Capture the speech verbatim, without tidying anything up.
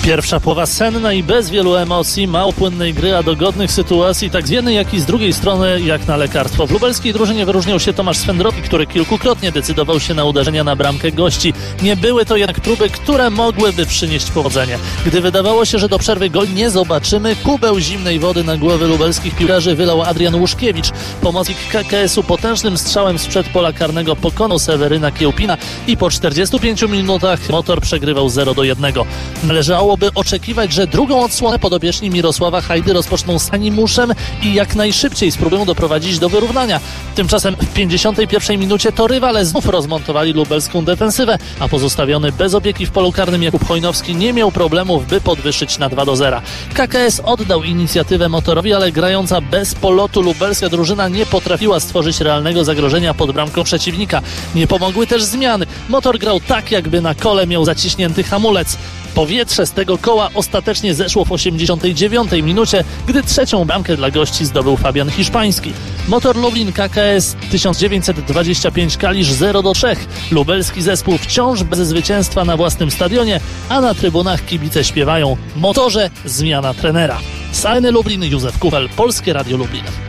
Pierwsza połowa senna i bez wielu emocji, mało płynnej gry, a dogodnych sytuacji tak z jednej, jak i z drugiej strony jak na lekarstwo. W lubelskiej drużynie wyróżniał się Tomasz Swędrowski, który kilkukrotnie decydował się na uderzenia na bramkę gości. Nie były to jednak próby, które mogłyby przynieść powodzenie. Gdy wydawało się, że do przerwy gol nie zobaczymy, kubeł zimnej wody na głowy lubelskich piłkarzy wylał Adrian Łuszkiewicz. Pomocnik K K S u potężnym strzałem sprzed pola karnego pokonał Seweryna Kiełpina i po czterdziestu pięciu minutach Motor przegrywał zero do jednego. Należało by oczekiwać, że drugą odsłonę podopieczni Mirosława Hajdy rozpoczną z animuszem i jak najszybciej spróbują doprowadzić do wyrównania. Tymczasem w pięćdziesiątej pierwszej minucie to rywale znów rozmontowali lubelską defensywę, a pozostawiony bez opieki w polu karnym Jakub Hojnowski nie miał problemów, by podwyższyć na dwa do zera. K K S oddał inicjatywę Motorowi, ale grająca bez polotu lubelska drużyna nie potrafiła stworzyć realnego zagrożenia pod bramką przeciwnika. Nie pomogły też zmiany. Motor grał tak, jakby na kole miał zaciśnięty hamulec. Powietrze z tego koła ostatecznie zeszło w osiemdziesiątej dziewiątej minucie, gdy trzecią bramkę dla gości zdobył Fabian Hiszpański. Motor Lublin K K S tysiąc dziewięćset dwadzieścia pięć Kalisz zero do trzech. Lubelski zespół wciąż bez zwycięstwa na własnym stadionie, a na trybunach kibice śpiewają: Motorze, zmiana trenera. Z Areny Lublin, Józef Kuwel, Polskie Radio Lublin.